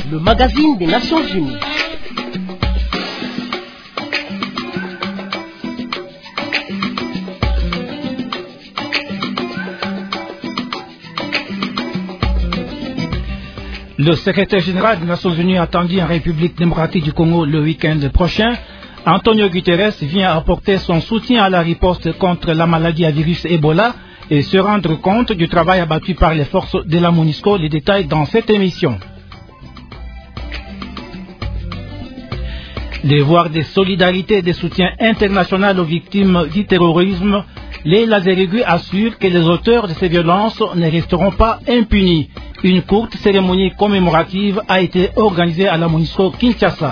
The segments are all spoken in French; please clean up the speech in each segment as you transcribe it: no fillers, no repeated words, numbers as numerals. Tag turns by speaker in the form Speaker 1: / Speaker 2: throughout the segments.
Speaker 1: le magazine des Nations Unies.
Speaker 2: Le secrétaire général des Nations Unies attendu en République démocratique du Congo le week-end prochain, Antonio Guterres, vient apporter son soutien à la riposte contre la maladie à virus Ebola et se rendre compte du travail abattu par les forces de la MONUSCO. Les détails dans cette émission. Devoir de solidarité et de soutien international aux victimes du terrorisme, les Lazarigui assurent que les auteurs de ces violences ne resteront pas impunis. Une courte cérémonie commémorative a été organisée à la MONUSCO Kinshasa.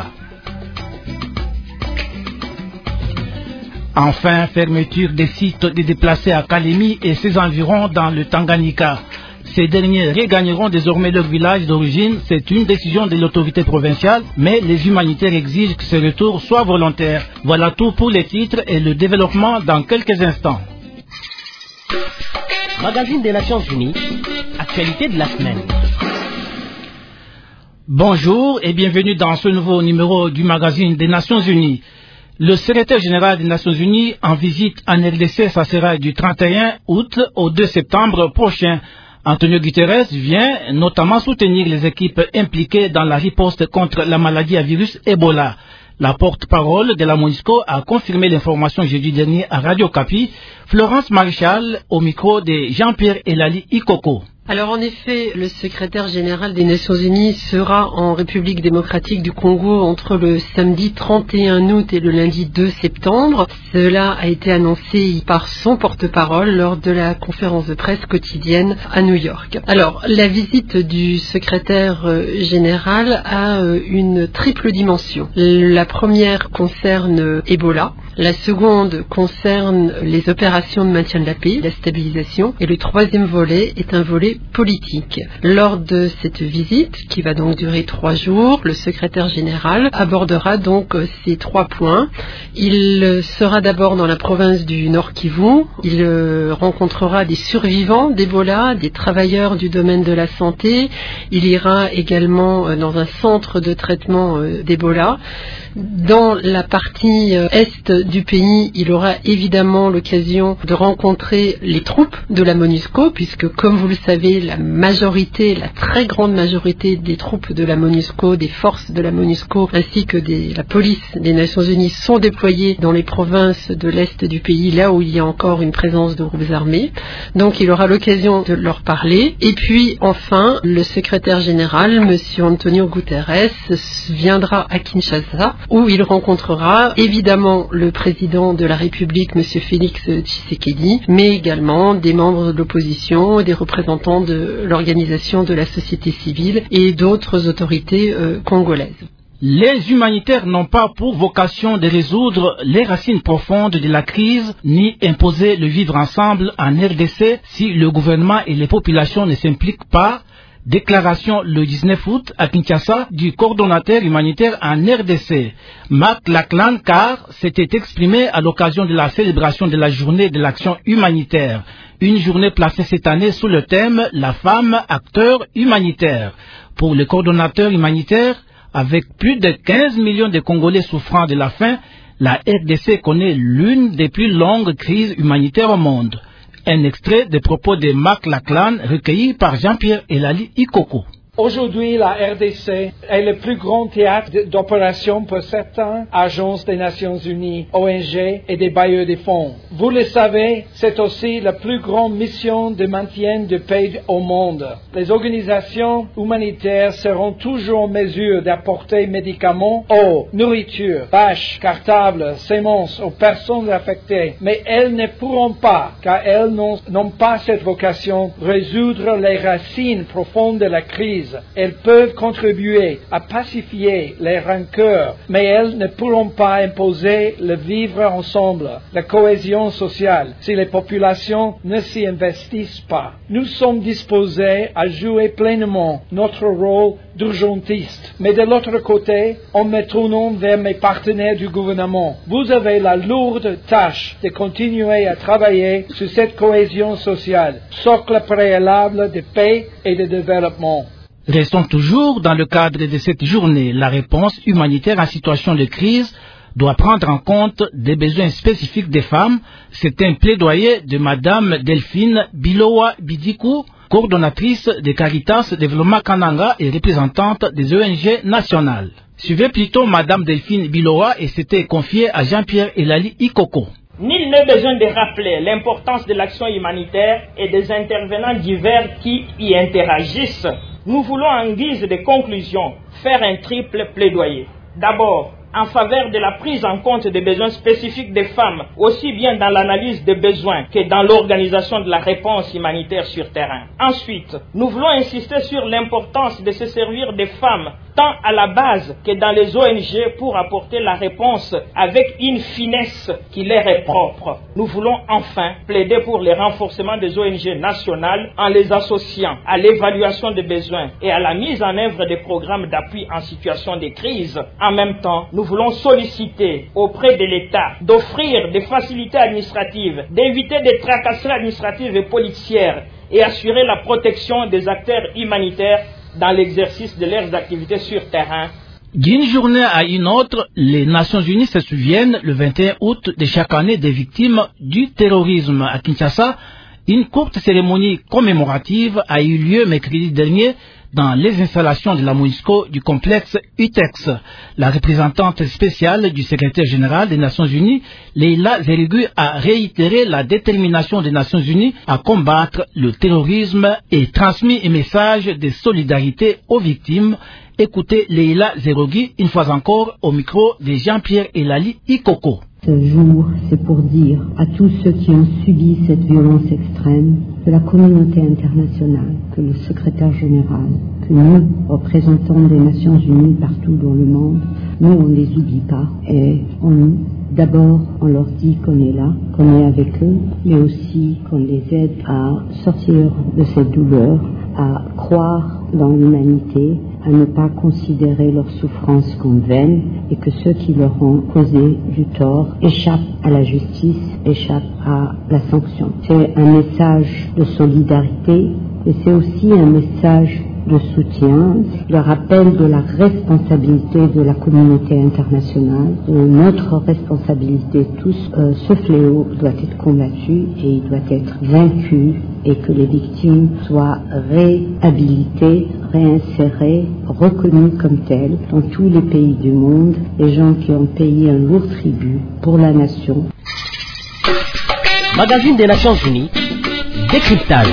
Speaker 2: Enfin, fermeture des sites des déplacés à Kalemi et ses environs dans le Tanganyika. Ces derniers regagneront désormais leur village d'origine. C'est une décision de l'autorité provinciale, mais les humanitaires exigent que ce retour soit volontaire. Voilà tout pour les titres et le développement dans quelques instants.
Speaker 1: Magazine des Nations Unies, actualité de la semaine.
Speaker 2: Bonjour et bienvenue dans ce nouveau numéro du magazine des Nations Unies. Le secrétaire général des Nations Unies en visite en RDC, ça sera du 31 août au 2 septembre prochain. Antonio Guterres vient notamment soutenir les équipes impliquées dans la riposte contre la maladie à virus Ebola. La porte-parole de la MONUSCO a confirmé l'information jeudi dernier à Radio Kapi. Florence Maréchal au micro de Jean-Pierre Elali Ikoko.
Speaker 3: Alors en effet, le secrétaire général des Nations Unies sera en République démocratique du Congo entre le samedi 31 août et le lundi 2 septembre. Cela a été annoncé par son porte-parole lors de la conférence de presse quotidienne à New York. Alors, la visite du secrétaire général a une triple dimension. La première concerne Ebola. La seconde concerne les opérations de maintien de la paix, la stabilisation. Et le troisième volet est un volet politique. Lors de cette visite, qui va donc durer 3 jours, le secrétaire général abordera donc ces 3 points. Il sera d'abord dans la province du Nord Kivu. Il rencontrera des survivants d'Ebola, des travailleurs du domaine de la santé. Il ira également dans un centre de traitement d'Ebola. Dans la partie est du pays, il aura évidemment l'occasion de rencontrer les troupes de la MONUSCO, puisque comme vous le savez, la très grande majorité des troupes de la MONUSCO, des forces de la MONUSCO, ainsi que la police des Nations Unies sont déployées dans les provinces de l'est du pays, là où il y a encore une présence de groupes armés. Donc il aura l'occasion de leur parler. Et puis enfin, le secrétaire général, M. Antonio Guterres, viendra à Kinshasa, où il rencontrera évidemment le président de la République, M. Félix Tshisekedi, mais également des membres de l'opposition, des représentants de l'organisation de la société civile et d'autres autorités congolaises.
Speaker 2: Les humanitaires n'ont pas pour vocation de résoudre les racines profondes de la crise, ni imposer le vivre ensemble en RDC si le gouvernement et les populations ne s'impliquent pas. Déclaration le 19 août à Kinshasa du coordonnateur humanitaire en RDC. Marc Laclan-Carr s'était exprimé à l'occasion de la célébration de la journée de l'action humanitaire. Une journée placée cette année sous le thème « La femme, acteur humanitaire ». Pour le coordonnateur humanitaire, avec plus de 15 millions de Congolais souffrant de la faim, la RDC connaît l'une des plus longues crises humanitaires au monde. Un extrait des propos de Marc Laclan recueilli par Jean-Pierre Elali Ikoko.
Speaker 4: Aujourd'hui, la RDC est le plus grand théâtre d'opération pour certaines agences des Nations Unies, ONG et des bailleurs de fonds. Vous le savez, c'est aussi la plus grande mission de maintien de paix au monde. Les organisations humanitaires seront toujours en mesure d'apporter médicaments, eau, nourriture, bâches, cartables, semences aux personnes affectées, mais elles ne pourront pas, car elles n'ont pas cette vocation, résoudre les racines profondes de la crise. Elles peuvent contribuer à pacifier les rancœurs, mais elles ne pourront pas imposer le vivre ensemble, la cohésion sociale, si les populations ne s'y investissent pas. Nous sommes disposés à jouer pleinement notre rôle d'urgentiste. Mais de l'autre côté, en me tournant vers mes partenaires du gouvernement, vous avez la lourde tâche de continuer à travailler sur cette cohésion sociale, socle préalable de paix et de développement.
Speaker 2: Restons toujours dans le cadre de cette journée. La réponse humanitaire en situation de crise doit prendre en compte des besoins spécifiques des femmes. C'est un plaidoyer de Madame Delphine Bilowa Bidikou, coordonnatrice de Caritas Développement Kananga et représentante des ONG nationales. Suivez plutôt Madame Delphine Bilowa et c'était confié à Jean-Pierre Elali Ikoko.
Speaker 5: Nul n'est besoin de rappeler l'importance de l'action humanitaire et des intervenants divers qui y interagissent. Nous voulons en guise de conclusion faire un triple plaidoyer. D'abord, en faveur de la prise en compte des besoins spécifiques des femmes, aussi bien dans l'analyse des besoins que dans l'organisation de la réponse humanitaire sur terrain. Ensuite, nous voulons insister sur l'importance de se servir des femmes, tant à la base que dans les ONG, pour apporter la réponse avec une finesse qui leur est propre. Nous voulons enfin plaider pour le renforcement des ONG nationales en les associant à l'évaluation des besoins et à la mise en œuvre des programmes d'appui en situation de crise. En même temps, nous voulons solliciter auprès de l'État d'offrir des facilités administratives, d'éviter des tracasseries administratives et policières et assurer la protection des acteurs humanitaires dans l'exercice de leurs activités sur terrain.
Speaker 2: D'une journée à une autre, les Nations Unies se souviennent le 21 août de chaque année des victimes du terrorisme à Kinshasa. Une courte cérémonie commémorative a eu lieu mercredi dernier dans les installations de la MONUSCO du complexe UTEX. La représentante spéciale du secrétaire général des Nations Unies, Leila Zerigui, a réitéré la détermination des Nations Unies à combattre le terrorisme et transmis un message de solidarité aux victimes. Écoutez Leila Zerigui une fois encore au micro de Jean-Pierre Elali Ikoko.
Speaker 6: Ce jour, c'est pour dire à tous ceux qui ont subi cette violence extrême, que la communauté internationale, que le secrétaire général, que nous, représentants des Nations Unies partout dans le monde, nous, on ne les oublie pas. Et d'abord, on leur dit qu'on est là, qu'on est avec eux, mais aussi qu'on les aide à sortir de cette douleur, à croire dans l'humanité, à ne pas considérer leur souffrance comme vaine et que ceux qui leur ont causé du tort échappent à la justice, échappent à la sanction. C'est un message de solidarité et c'est aussi un message de soutien, le rappel de la responsabilité de la communauté internationale, de notre responsabilité tous. Ce fléau doit être combattu et il doit être vaincu et que les victimes soient réhabilitées, réinsérées, reconnues comme telles dans tous les pays du monde, les gens qui ont payé un lourd tribut pour la nation.
Speaker 1: Magazine des Nations Unies, décryptage.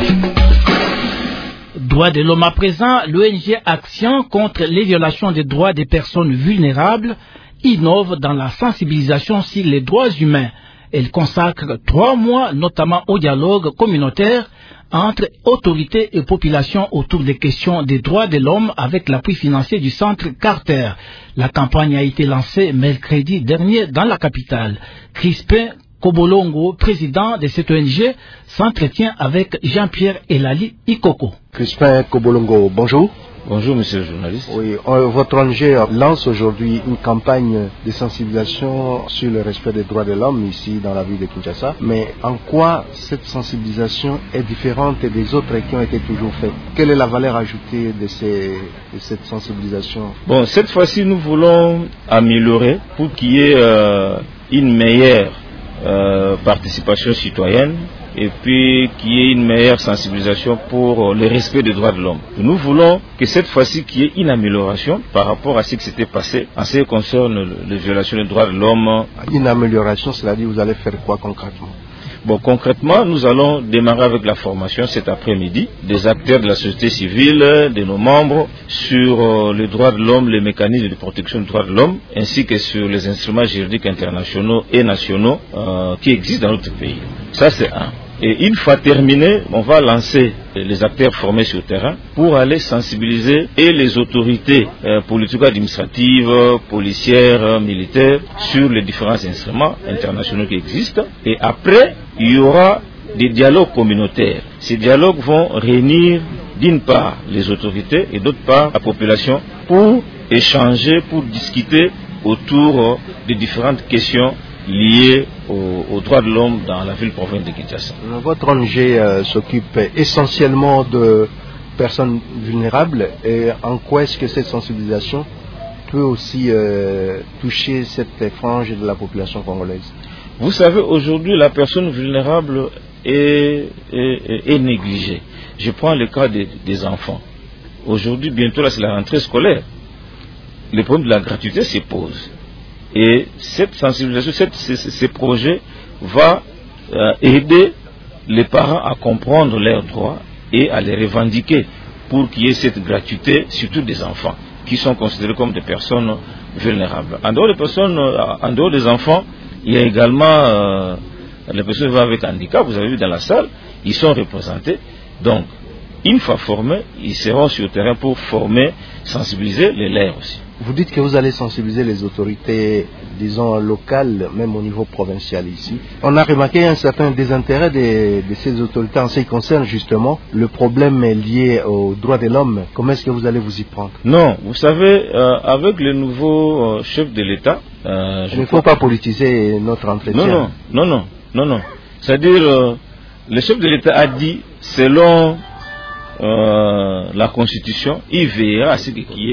Speaker 2: Droits de l'homme à présent, l'ONG Action contre les violations des droits des personnes vulnérables innove dans la sensibilisation sur les droits humains. Elle consacre 3 mois notamment au dialogue communautaire entre autorités et populations autour des questions des droits de l'homme avec l'appui financier du Centre Carter. La campagne a été lancée mercredi dernier dans la capitale. Crispin Kobolongo, président de cette ONG, s'entretient avec Jean-Pierre Elali Ikoko.
Speaker 7: Crispin Kobolongo, bonjour.
Speaker 8: Bonjour monsieur le journaliste.
Speaker 7: Oui, votre ONG lance aujourd'hui une campagne de sensibilisation sur le respect des droits de l'homme ici dans la ville de Kinshasa. Mais en quoi cette sensibilisation est différente des autres qui ont été toujours faites? Quelle est la valeur ajoutée de cette sensibilisation?
Speaker 8: Bon, cette fois-ci nous voulons améliorer pour qu'il y ait une meilleure participation citoyenne et puis qu'il y ait une meilleure sensibilisation pour le respect des droits de l'homme. Nous voulons que cette fois-ci qu'il y ait une amélioration par rapport à ce qui s'était passé en ce qui concerne les violations des droits de l'homme.
Speaker 7: Une amélioration, c'est-à-dire vous allez faire quoi concrètement?
Speaker 8: Bon, concrètement, nous allons démarrer avec la formation cet après-midi des acteurs de la société civile, de nos membres, sur les droits de l'homme, les mécanismes de protection des droits de l'homme, ainsi que sur les instruments juridiques internationaux et nationaux qui existent dans notre pays. Ça, c'est un. Et une fois terminé, on va lancer les acteurs formés sur le terrain pour aller sensibiliser et les autorités politico-administratives, policières, militaires sur les différents instruments internationaux qui existent. Et après, il y aura des dialogues communautaires. Ces dialogues vont réunir d'une part les autorités et d'autre part la population pour échanger, pour discuter autour des différentes questions liées aux droits de l'homme dans la ville province de Kinshasa.
Speaker 7: Votre ONG s'occupe essentiellement de personnes vulnérables et en quoi est-ce que cette sensibilisation peut aussi toucher cette frange de la population congolaise?
Speaker 8: Vous savez, aujourd'hui, la personne vulnérable est négligée. Je prends le cas des enfants. Aujourd'hui, bientôt, là, c'est la rentrée scolaire. Le problème de la gratuité se pose. Et cette sensibilisation, ces projets vont aider les parents à comprendre leurs droits et à les revendiquer pour qu'il y ait cette gratuité, surtout des enfants qui sont considérés comme des personnes vulnérables. En dehors des enfants, il y a également les personnes vivant avec handicap. Vous avez vu dans la salle, ils sont représentés. Donc, une fois formés, ils seront sur le terrain pour former, sensibiliser les leurs aussi.
Speaker 7: Vous dites que vous allez sensibiliser les autorités, disons, locales, même au niveau provincial ici. On a remarqué un certain désintérêt de ces autorités en ce qui concerne justement le problème lié aux droits de l'homme. Comment est-ce que vous allez vous y prendre?
Speaker 8: Non, vous savez, avec le nouveau chef de l'État...
Speaker 7: il ne faut pas politiser notre entretien.
Speaker 8: Non. C'est-à-dire, le chef de l'État a dit, selon la Constitution, il veillera à ce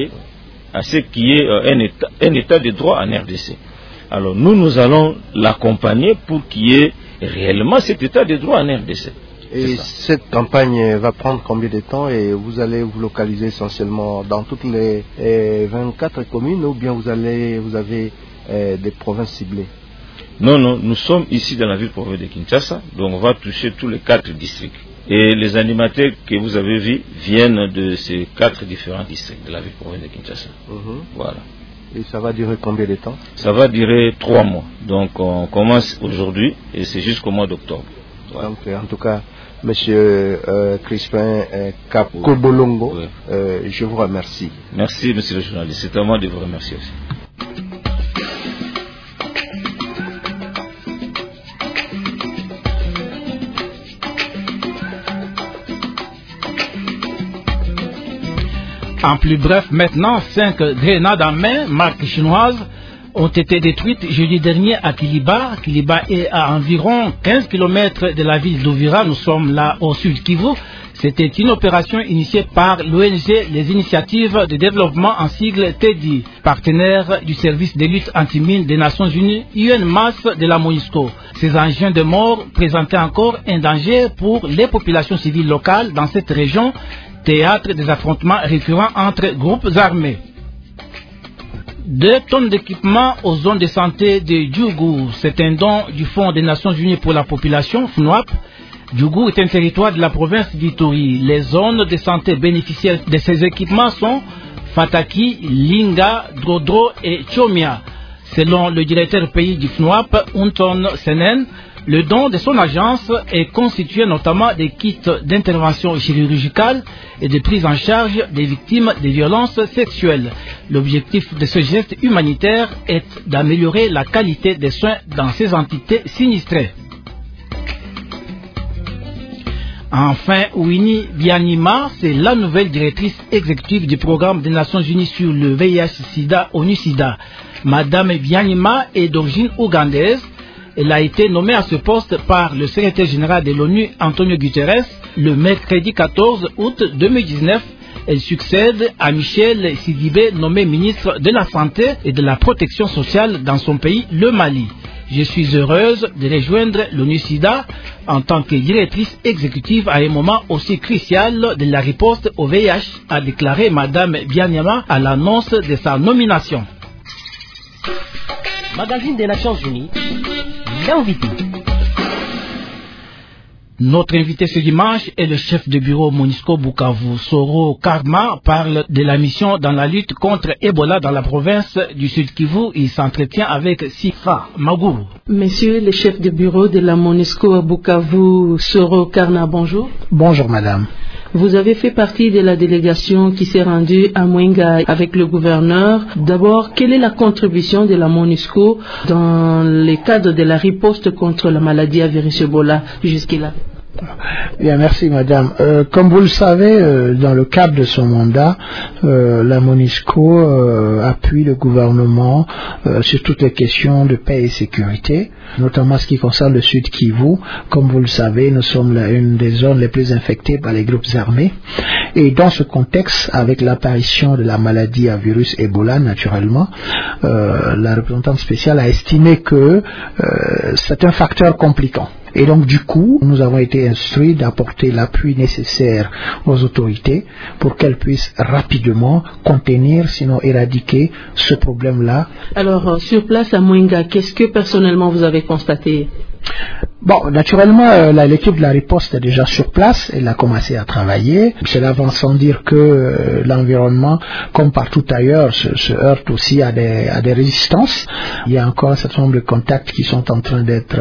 Speaker 8: qu'il y ait un état de droit en RDC. Alors nous allons l'accompagner pour qu'il y ait réellement cet état de droit en RDC.
Speaker 7: Et cette campagne va prendre combien de temps et vous allez vous localiser essentiellement dans toutes les 24 communes ou bien vous avez des provinces ciblées?
Speaker 8: Non, nous sommes ici dans la ville-province de Kinshasa, donc on va toucher tous les 4 districts. Et les animateurs que vous avez vus viennent de ces 4 différents districts de la ville-province de Kinshasa. Voilà.
Speaker 7: Et ça va durer combien de temps? Ça
Speaker 8: va durer 3 mois. Donc on commence aujourd'hui et c'est jusqu'au mois d'octobre. Voilà.
Speaker 7: Donc en tout cas, Monsieur Crispin Kabolongo, je vous remercie.
Speaker 8: Merci, monsieur le journaliste. C'est à moi de vous remercier aussi.
Speaker 2: En plus bref, maintenant, 5 grenades en main, marque chinoise, ont été détruites jeudi dernier à Kiliba. Kiliba est à environ 15 km de la ville d'Ouvira. Nous sommes là au sud Kivu. C'était une opération initiée par l'ONG Les Initiatives de Développement en sigle TEDI, partenaire du service de lutte anti-mine des Nations Unies, UNMAS de la MONUSCO. Ces engins de mort présentaient encore un danger pour les populations civiles locales dans cette région, théâtre des affrontements récurrents entre groupes armés. 2 tonnes d'équipement aux zones de santé de Djougou. C'est un don du Fonds des Nations Unies pour la population, FNUAP. Djougou est un territoire de la province d'Ituri. Les zones de santé bénéficiaires de ces équipements sont Fataki, Linga, Drodro et Chomia. Selon le directeur pays du FNUAP, Unton Senen, le don de son agence est constitué notamment des kits d'intervention chirurgicale et de prise en charge des victimes de violences sexuelles. L'objectif de ce geste humanitaire est d'améliorer la qualité des soins dans ces entités sinistrées. Enfin, Winnie Byanyima, c'est la nouvelle directrice exécutive du programme des Nations Unies sur le VIH-Sida, ONU-Sida. Madame Byanyima est d'origine ougandaise. Elle a été nommée à ce poste par le secrétaire général de l'ONU, Antonio Guterres, le mercredi 14 août 2019. Elle succède à Michel Sidibé, nommé ministre de la Santé et de la Protection sociale dans son pays, le Mali. Je suis heureuse de rejoindre l'ONU-Sida en tant que directrice exécutive à un moment aussi crucial de la riposte au VIH, a déclaré Madame Byanyima à l'annonce de sa nomination.
Speaker 1: Magazine des Nations Unies, l'invité.
Speaker 2: Notre invité ce dimanche est le chef de bureau MONUSCO Bukavu. Soro Karma parle de la mission dans la lutte contre Ebola dans la province du Sud Kivu. Il s'entretient avec Sifa Magourou.
Speaker 9: Monsieur le chef de bureau de la MONUSCO à Bukavu, Soro Karma, bonjour.
Speaker 10: Bonjour madame.
Speaker 9: Vous avez fait partie de la délégation qui s'est rendue à Mwenga avec le gouverneur. D'abord, quelle est la contribution de la MONUSCO dans le cadre de la riposte contre la maladie à virus Ebola jusqu'à là?
Speaker 10: Bien, merci madame. Comme vous le savez, dans le cadre de son mandat, la MONUSCO appuie le gouvernement sur toutes les questions de paix et sécurité, notamment ce qui concerne le Sud Kivu. Comme vous le savez, nous sommes une des zones les plus infectées par les groupes armés. Et dans ce contexte, avec l'apparition de la maladie à virus Ebola, naturellement, la représentante spéciale a estimé que c'est un facteur compliquant. Et donc du coup, nous avons été instruits d'apporter l'appui nécessaire aux autorités pour qu'elles puissent rapidement contenir, sinon éradiquer ce problème-là.
Speaker 9: Alors, sur place à Mwenga, qu'est-ce que personnellement vous avez constaté ?
Speaker 10: Bon, naturellement, l'équipe de la riposte est déjà sur place, elle a commencé à travailler. Cela va sans dire que l'environnement, comme partout ailleurs, se heurte aussi à des résistances. Il y a encore un certain nombre de contacts qui sont en train d'être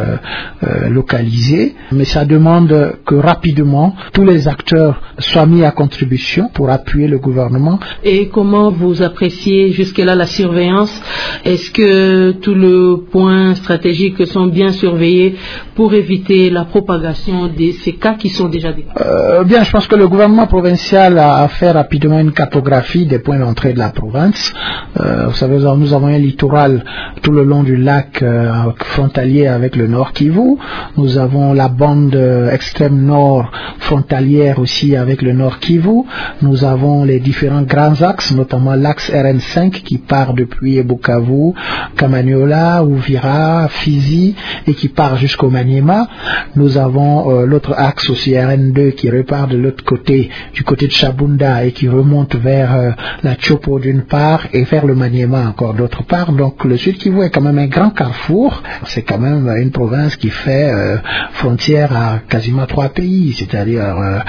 Speaker 10: localisés, mais ça demande que rapidement tous les acteurs soient mis à contribution pour appuyer le gouvernement.
Speaker 9: Et comment vous appréciez jusque-là la surveillance ? Est-ce que tous les points stratégiques sont bien surveillés pour éviter la propagation de ces cas qui sont déjà déclarés?
Speaker 10: Bien, je pense que le gouvernement provincial a fait rapidement une cartographie des points d'entrée de la province. Vous savez, nous avons un littoral tout le long du lac frontalier avec le Nord Kivu. Nous avons la bande extrême nord frontalière aussi avec le Nord Kivu. Nous avons les différents grands axes, notamment l'axe RN5 qui part depuis Bukavu, Kamanyola, Uvira, Fizi et qui part jusqu'au Maniema. Nous avons l'autre axe aussi RN2 qui repart de l'autre côté, du côté de Chabunda et qui remonte vers la Chopo d'une part et vers le Maniema encore d'autre part. Donc le Sud Kivu est quand même un grand carrefour. C'est quand même une province qui fait frontière à quasiment 3 pays, c'est-à-dire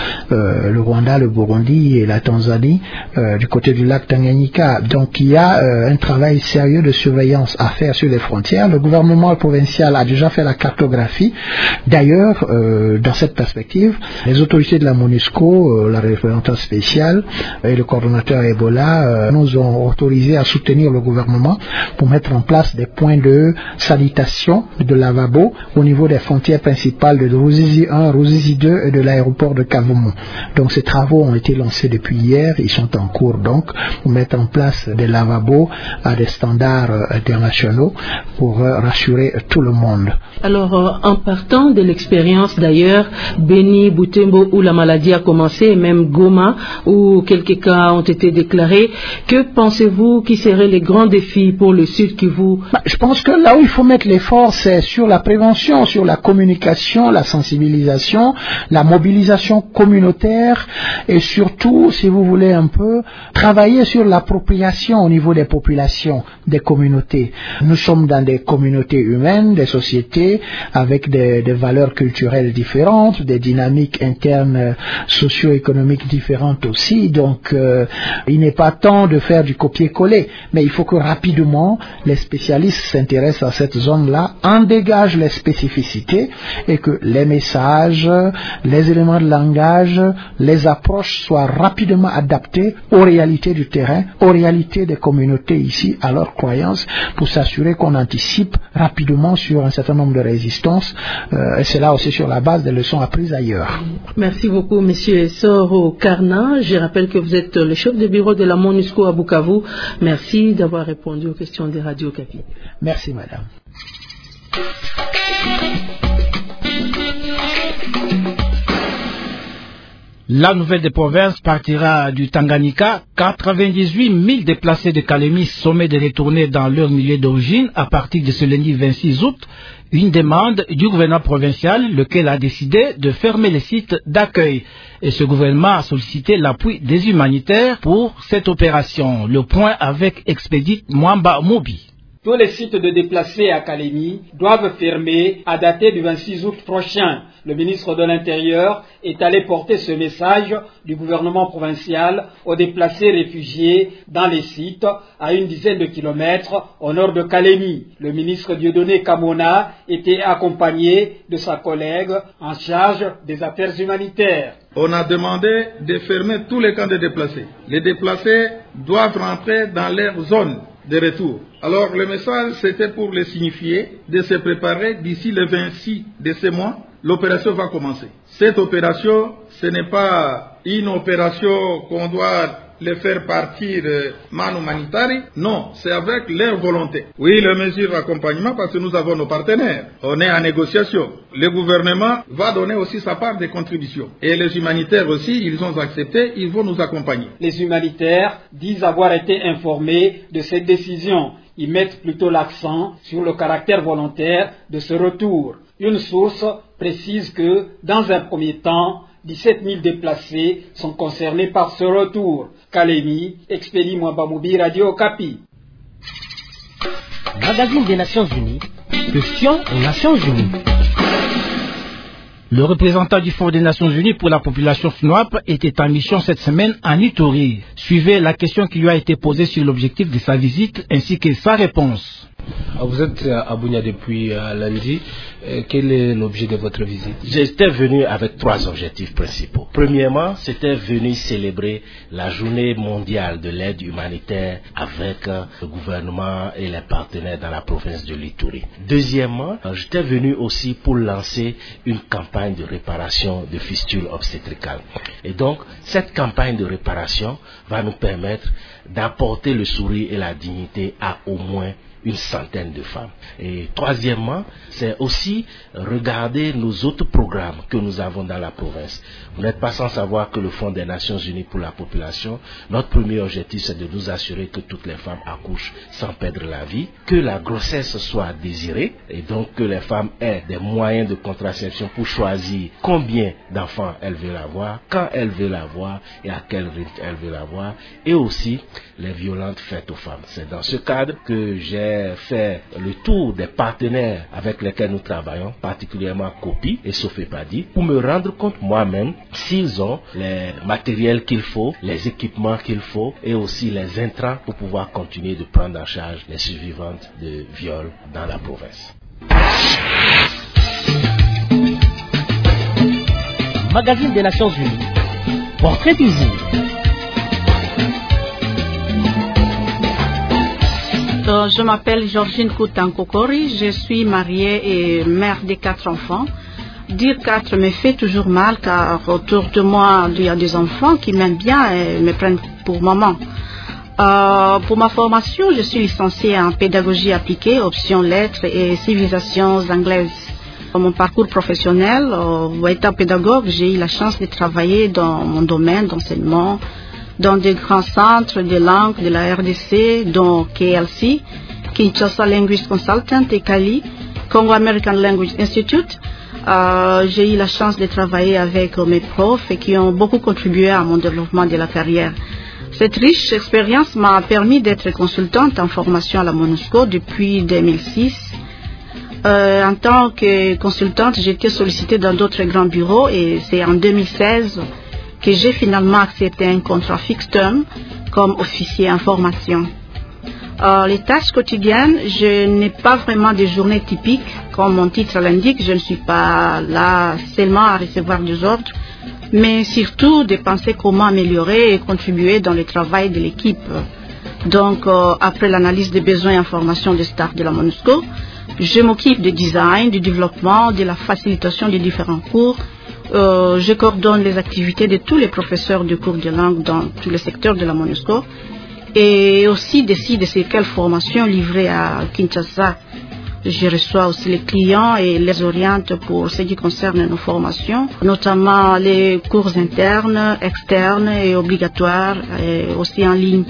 Speaker 10: le Rwanda, le Burundi et la Tanzanie du côté du lac Tanganyika. Donc il y a un travail sérieux de surveillance à faire sur les frontières. Le gouvernement provincial a déjà fait la cartographie. D'ailleurs, dans cette perspective, les autorités de la MONUSCO, la représentante spéciale et le coordonnateur Ebola nous ont autorisé à soutenir le gouvernement pour mettre en place des points de sanitation de lavabo au niveau des frontières principales de Ruzizi 1, Ruzizi 2 et de l'aéroport de Kavumu. Donc ces travaux ont été lancés depuis hier, ils sont en cours donc pour mettre en place des lavabos à des standards internationaux pour rassurer tout le monde.
Speaker 9: Alors, en partant de l'expérience d'ailleurs, Beni, Butembo où la maladie a commencé, et même Goma où quelques cas ont été déclarés, que pensez-vous qui seraient les grands défis pour le Sud Kivu?
Speaker 10: Je pense que là où il faut mettre l'effort, c'est sur la prévention, sur la communication, la sensibilisation, la mobilisation communautaire et surtout, si vous voulez un peu, travailler sur l'appropriation au niveau des populations, des communautés. Nous sommes dans des communautés humaines, des sociétés avec des valeurs culturelles différentes, des dynamiques internes socio-économiques différentes aussi. Donc, il n'est pas temps de faire du copier-coller, mais il faut que rapidement les spécialistes s'intéressent à cette zone-là, en dégagent les spécificités et que les messages, les éléments de langage, les approches soient rapidement adaptés aux réalités du terrain, aux réalités des communautés ici, à leurs croyances, pour s'assurer qu'on anticipe rapidement sur un certain nombre de résistances et c'est là aussi sur la base des leçons apprises ailleurs.
Speaker 9: Merci beaucoup, Monsieur Soro Karna. Je rappelle que vous êtes le chef de bureau de la MONUSCO à Bukavu. Merci d'avoir répondu aux questions des Radio Okapi.
Speaker 10: Merci, madame.
Speaker 2: La nouvelle des provinces partira du Tanganyika. 98 000 déplacés de Kalemi sommet de retourner dans leur milieu d'origine à partir de ce lundi 26 août. Une demande du gouvernement provincial, lequel a décidé de fermer les sites d'accueil. Et ce gouvernement a sollicité l'appui des humanitaires pour cette opération. Le point avec Expédite Mwamba Mobi.
Speaker 11: Tous les sites de déplacés à Kalemi doivent fermer à dater du 26 août prochain. Le ministre de l'Intérieur est allé porter ce message du gouvernement provincial aux déplacés réfugiés dans les sites à une dizaine de kilomètres au nord de Kalemi. Le ministre Dieudonné Kamona était accompagné de sa collègue en charge des affaires humanitaires.
Speaker 12: On a demandé de fermer tous les camps de déplacés. Les déplacés doivent rentrer dans leur zone de retour. Alors le message c'était pour les signifier de se préparer d'ici le 26 de ce mois l'opération va commencer. Cette opération, ce n'est pas une opération qu'on doit les faire partir man humanitaire. Non, c'est avec leur volonté. Oui, les mesures d'accompagnement, parce que nous avons nos partenaires. On est en négociation. Le gouvernement va donner aussi sa part des contributions. Et les humanitaires aussi, ils ont accepté, ils vont nous accompagner.
Speaker 11: Les humanitaires disent avoir été informés de cette décision. Ils mettent plutôt l'accent sur le caractère volontaire de ce retour. Une source précise que, dans un premier temps, 17 000 déplacés sont concernés par ce retour. Kalemi, Expédie Mwambamoubi, Radio Okapi.
Speaker 1: Magazine des Nations Unies, question aux Nations Unies.
Speaker 2: Le représentant du Fonds des Nations Unies pour la population FNOAP était en mission cette semaine en Ituri. Suivez la question qui lui a été posée sur l'objectif de sa visite ainsi que sa réponse.
Speaker 13: Vous êtes à Bunia depuis lundi. Quel est l'objet de votre visite?
Speaker 14: J'étais venu avec 3 objectifs principaux. Premièrement, c'était venu célébrer la journée mondiale de l'aide humanitaire avec le gouvernement et les partenaires dans la province de l'Ituri. Deuxièmement, j'étais venu aussi pour lancer une campagne de réparation de fistules obstétricales. Et donc, cette campagne de réparation va nous permettre d'apporter le sourire et la dignité à au moins une centaine de femmes. Et troisièmement, c'est aussi regarder nos autres programmes que nous avons dans la province. Vous n'êtes pas sans savoir que le Fonds des Nations Unies pour la population, notre premier objectif, c'est de nous assurer que toutes les femmes accouchent sans perdre la vie, que la grossesse soit désirée, et donc que les femmes aient des moyens de contraception pour choisir combien d'enfants elles veulent avoir, quand elles veulent avoir et à quel rythme elles veulent avoir, et aussi les violences faites aux femmes. C'est dans ce cadre que j'ai fait le tour des partenaires avec lesquels nous travaillons, particulièrement COPI et Sofepadi, pour me rendre compte moi-même s'ils ont les matériels qu'il faut, les équipements qu'il faut et aussi les intrants pour pouvoir continuer de prendre en charge les survivantes de viols dans la province.
Speaker 1: Magazine des Nations Unies, portrait du jour.
Speaker 15: Je m'appelle Georgine Koutankokori, je suis mariée et mère de 4 enfants. Dire 4 me fait toujours mal car autour de moi il y a des enfants qui m'aiment bien et me prennent pour maman. Pour ma formation, je suis licenciée en pédagogie appliquée, option lettres et civilisations anglaises. Pour mon parcours professionnel, étant pédagogue, j'ai eu la chance de travailler dans mon domaine d'enseignement, dans des grands centres de langue de la RDC, dont KLC, Kinshasa Language Consultant et Kali, Congo American Language Institute. J'ai eu la chance de travailler avec mes profs et qui ont beaucoup contribué à mon développement de la carrière. Cette riche expérience m'a permis d'être consultante en formation à la MONUSCO depuis 2006. En tant que consultante, j'ai été sollicitée dans d'autres grands bureaux et c'est en 2016 que j'ai finalement accepté un contrat fixed term comme officier en formation. Les tâches quotidiennes, je n'ai pas vraiment de journées typiques. Comme mon titre l'indique, je ne suis pas là seulement à recevoir des ordres, mais surtout de penser comment améliorer et contribuer dans le travail de l'équipe. Donc, après l'analyse des besoins et informations des staff de la MONUSCO, je m'occupe du design, du développement, de la facilitation des différents cours. Je coordonne les activités de tous les professeurs de cours de langue dans tous les secteurs de la MONUSCO et aussi décide de ces quelles formations livrées à Kinshasa. Je reçois aussi les clients et les oriente pour ce qui concerne nos formations, notamment les cours internes, externes et obligatoires et aussi en ligne.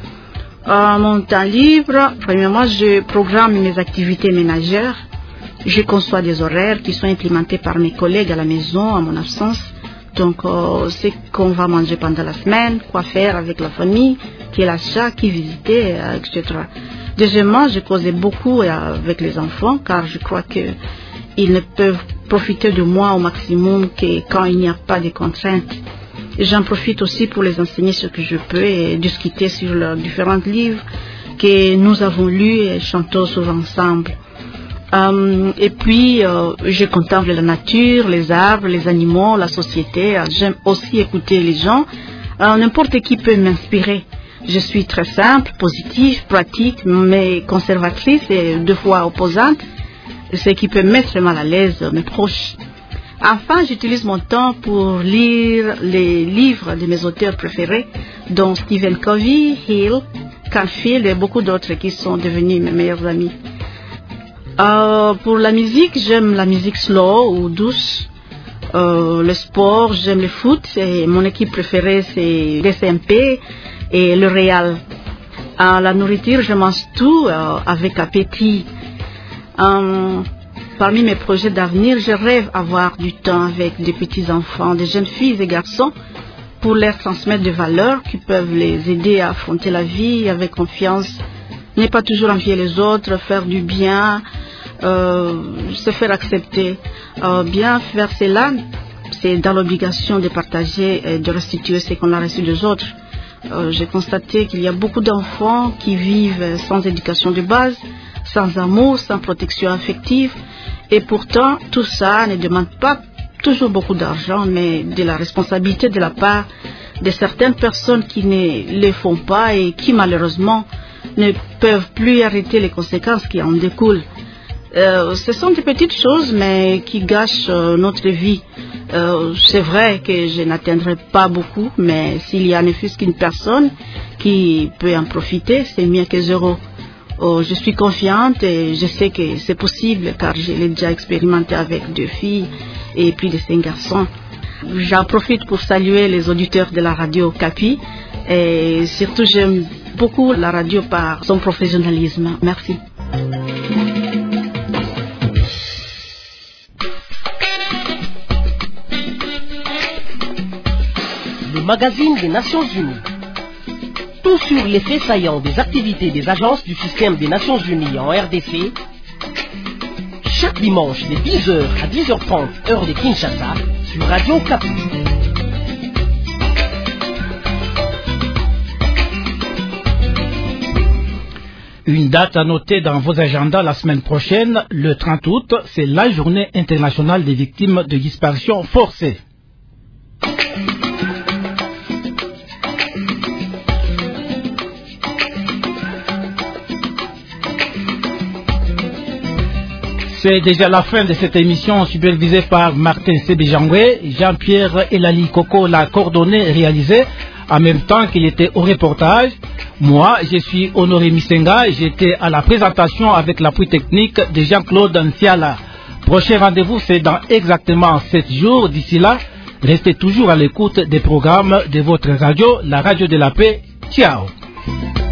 Speaker 15: Mon temps libre, premièrement, je programme mes activités ménagères. Je conçois des horaires qui sont implémentés par mes collègues à la maison, à mon absence. Donc, c'est qu'on va manger pendant la semaine, quoi faire avec la famille, qui est l'achat, qui visiter, etc. Deuxièmement, je causais beaucoup avec les enfants, car je crois qu'ils ne peuvent profiter de moi au maximum que quand il n'y a pas de contraintes. J'en profite aussi pour les enseigner ce que je peux et discuter sur leurs différents livres que nous avons lus et chantons souvent ensemble. Et puis, je contemple la nature, les arbres, les animaux, la société. J'aime aussi écouter les gens. N'importe qui peut m'inspirer. Je suis très simple, positive, pratique, mais conservatrice et 2 fois opposante, ce qui peut mettre mal à l'aise mes proches. Enfin, j'utilise mon temps pour lire les livres de mes auteurs préférés, dont Stephen Covey, Hill, Canfield et beaucoup d'autres qui sont devenus mes meilleurs amis. Pour la musique, j'aime la musique slow ou douce. Le sport, j'aime le foot et mon équipe préférée c'est DCMP et le Real. La nourriture, je mange tout avec appétit. Parmi mes projets d'avenir, je rêve avoir du temps avec des petits-enfants, des jeunes filles et garçons pour leur transmettre des valeurs qui peuvent les aider à affronter la vie avec confiance, ne pas toujours envier les autres, faire du bien, se faire accepter. Bien faire cela, c'est dans l'obligation de partager et de restituer ce qu'on a reçu des autres. J'ai constaté qu'il y a beaucoup d'enfants qui vivent sans éducation de base, sans amour, sans protection affective. Et pourtant, tout ça ne demande pas toujours beaucoup d'argent, mais de la responsabilité de la part de certaines personnes qui ne le font pas et qui malheureusement ne peuvent plus arrêter les conséquences qui en découlent. Ce sont des petites choses, mais qui gâchent notre vie. C'est vrai que je n'atteindrai pas beaucoup, mais s'il y a ne fût-ce qu'une personne qui peut en profiter, c'est mieux que zéro. Je suis confiante et je sais que c'est possible car je l'ai déjà expérimenté avec 2 filles et plus de 5 garçons. J'en profite pour saluer les auditeurs de la radio Capi et surtout j'aime beaucoup la radio par son professionnalisme. Merci.
Speaker 1: Le magazine des Nations Unies. Tout sur les faits saillants des activités des agences du système des Nations Unies en RDC, chaque dimanche de 10h à 10h30 heure de Kinshasa sur Radio Capi.
Speaker 2: Une date à noter dans vos agendas la semaine prochaine, le 30 août, c'est la journée internationale des victimes de disparition forcée. C'est déjà la fin de cette émission supervisée par Martin Sebejangwe. Jean-Pierre Elali Koko l'a coordonné et réalisé en même temps qu'il était au reportage. Moi, je suis Honoré Misenga. J'étais à la présentation avec l'appui technique de Jean-Claude Nsiala. Prochain rendez-vous, c'est dans exactement 7 jours. D'ici là, restez toujours à l'écoute des programmes de votre radio, la radio de la paix. Ciao.